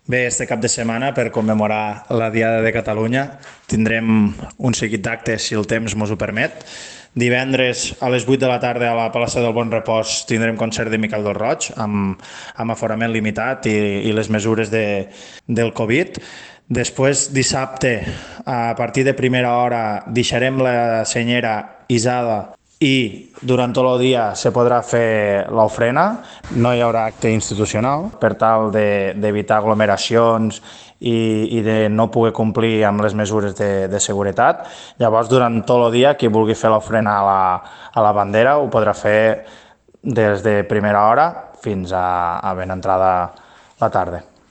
Bé, este cap de setmana, per commemorar la Diada de Catalunya, tindrem un seguit d'actes, si el temps mos ho permet. Divendres a les 8 de la tarda a la plaça del Bon Repòs tindrem concert de Miquel del Roig amb aforament limitat i les mesures del Covid. Després, dissabte, a partir de primera hora, deixarem la senyera Isada i durant tot el dia se podrà fer l'ofrena, no hi haurà acte institucional per tal d'evitar aglomeracions i de no poder complir amb les mesures de seguretat. Llavors, durant tot el dia, qui vulgui fer l'ofrena a la bandera ho podrà fer des de primera hora fins a ben entrada la tarda.